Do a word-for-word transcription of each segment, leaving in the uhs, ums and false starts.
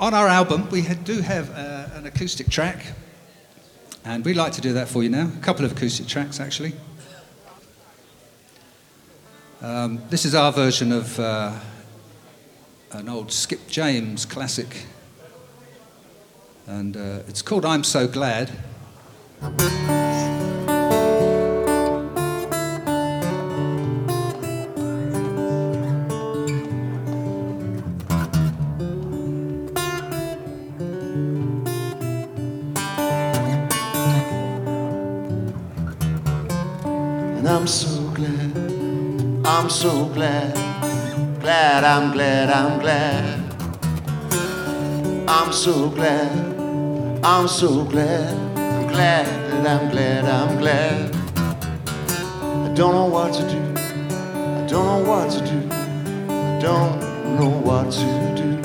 on our album, we ha- do have uh, an acoustic track, and we'd like to do that for you now. A couple of acoustic tracks, actually. Um, this is our version of uh, an old Skip James classic, and uh, it's called I'm So Glad. And I'm so glad, I'm so glad, glad, I'm glad, I'm glad. I'm so glad, I'm so glad, I'm glad, I'm glad, I'm glad. I don't know what to do, I don't know what to do, I don't know what to do.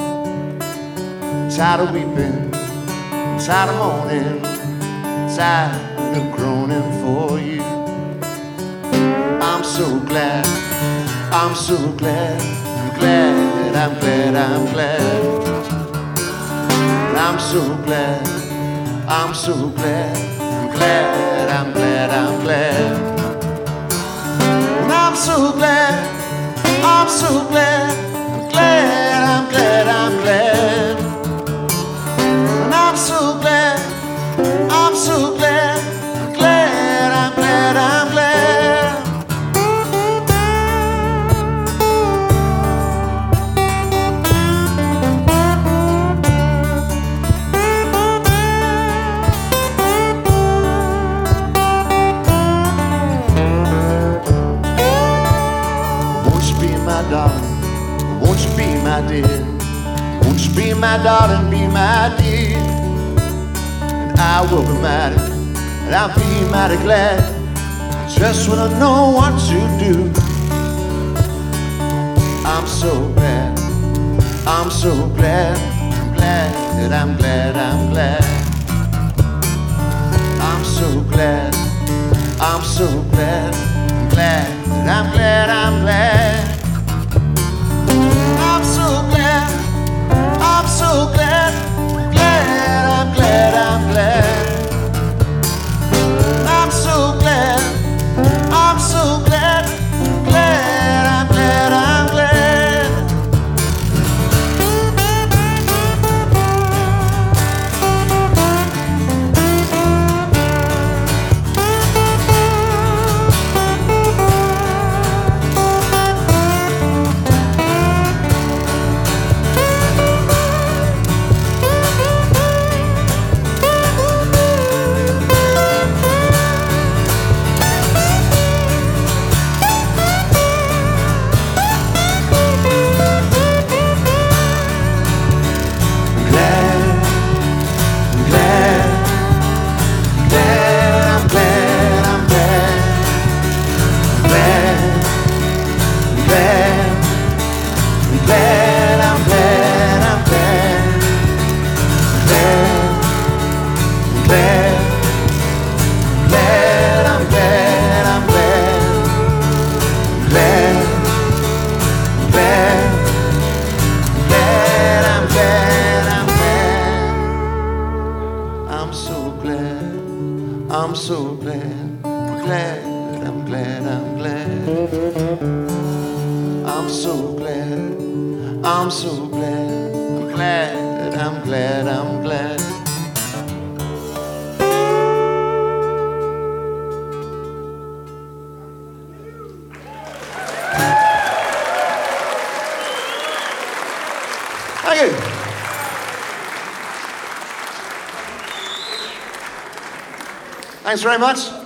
Tired of weeping, tired of mourning, tired of groaning for you. I'm so glad, I'm so glad, I'm glad, I'm glad, I'm glad. I'm so glad, I'm so glad, I'm glad, I'm glad, I'm glad. And I'm so glad, I'm so glad, I'm glad, I'm glad, I'm glad. And I'm so glad, I'm so glad, I'm glad, I'm glad, I'm glad. Darling, won't you be my dear? Won't you be my darling, be my dear? And I will be mighty, and I'll be mighty glad. I just wanna know what to do. I'm so glad, I'm so glad, I'm glad, I'm glad, I'm glad. I'm so glad, I'm so glad, I'm glad, I'm glad, I'm glad. I'm so glad, I'm so glad, glad, I'm glad, I'm glad. I'm so glad, I'm so glad, glad, I'm glad, I'm glad. I'm so glad, I'm glad, I'm glad, I'm glad. I'm so glad, I'm so glad, I'm glad, I'm glad, I'm glad. Thank you. Thanks very much.